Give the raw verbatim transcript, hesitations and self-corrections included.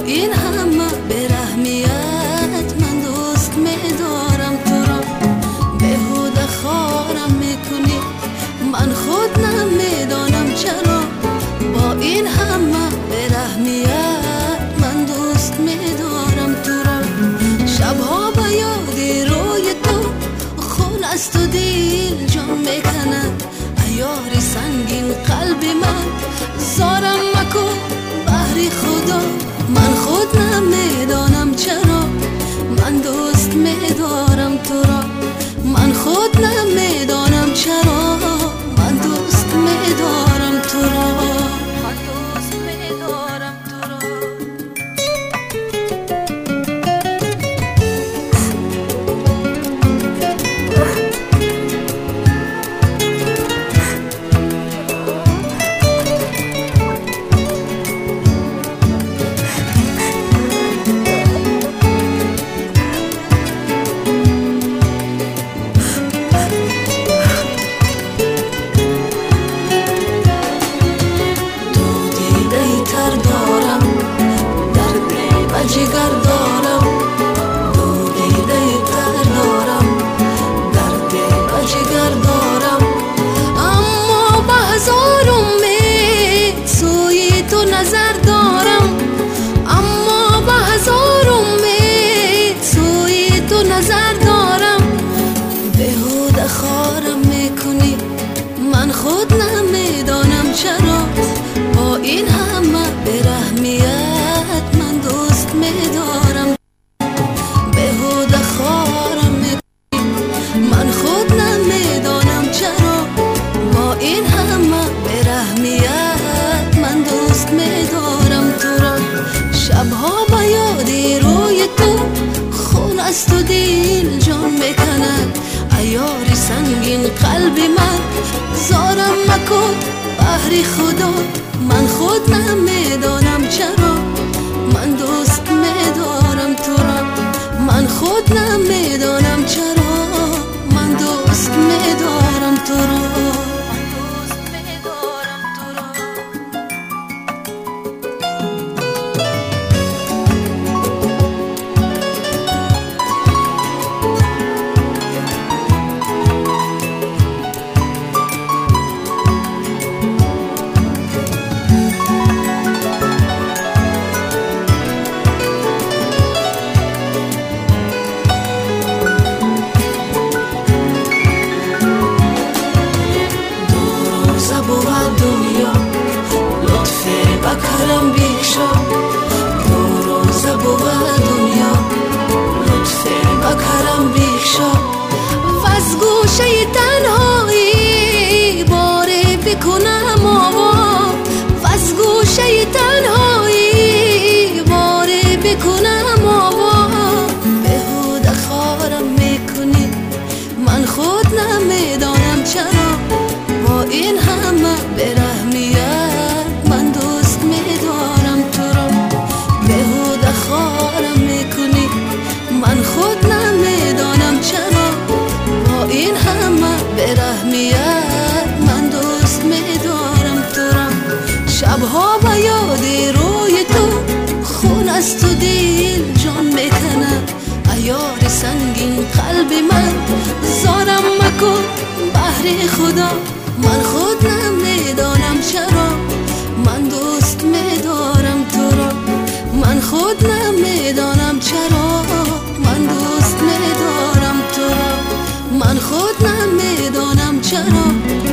این همه برحمیت من دوست می‌دارم تو را. بیهوده خارم میکنی من خود نمیدانم چرا. با این همه برحمیت من دوست می‌دارم تو را. شبها به یادی روی تو خون است و دل جان میکند. یاری سنگین قلبی من زارم مکن بهر خدا. من خود نمیدانم چرا من دوست میدارم تو را. من خود نمیدانم چرا من دوست میدارم تو را. من دوست میدارم تو را. جگر دارم دو دیده تر دارم درد و جگر دارم. اما به هزار امید سوی تو نظر دارم. اما به هزار امید سوی تو نظر دارم. بیهوده خارم میکنی من خود نمیدانم چرا. با این همه برحمیت من دوست میدارم. بیهوده خارم میکنی من خود نمیدانم چرا. با این همه برحمیت من دوست میدارم تو را. شبها به یادی روی تو خون است و دل جان میکند. یاری سنگین قلبی من زارم مکن بهر خدا. من خود نمیدانم چرا من دوست میدارم تو را. من خود نمیدانم چرا من دوست میدارم تو را. کرم بیشا دو روزه بود دنیا لطف بکرم بیشا. وز گوشه تنهایی باره بکنم آوا. وز گوشه تنهایی باره بکنم آوا. بیهوده خارم میکنی من خود نمیدانم چرا. با این همه برحمیت من دوست میدارم تو را. بیهوده خارم میکنی من خود نمیدانم چرا. با این همه برحمیت من دوست میدارم تو را. شبها به یادی روی تو خون است و دل جان میکند. یاری سنگین قلبی من زارم مکن بهر خدا. من خود نمیدانم چرا من دوست میدارم تو را. من خود نمیدانم چرا من دوست میدارم تو را. من خود نمیدانم چرا